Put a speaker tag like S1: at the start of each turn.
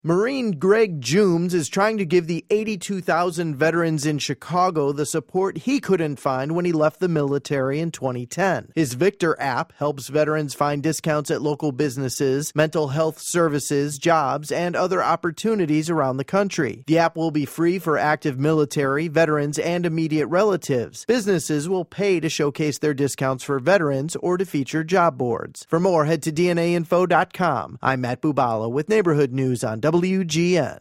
S1: Marine Greg Jooms is trying to give the 82,000 veterans in Chicago the support he couldn't find when he left the military in 2010. His Victor app helps veterans find discounts at local businesses, mental health services, jobs, and other opportunities around the country. The app will be free for active military, veterans, and immediate relatives. Businesses will pay to showcase their discounts for veterans or to feature job boards. For more, head to DNAinfo.com. I'm Matt Bubala with Neighborhood News on WGN.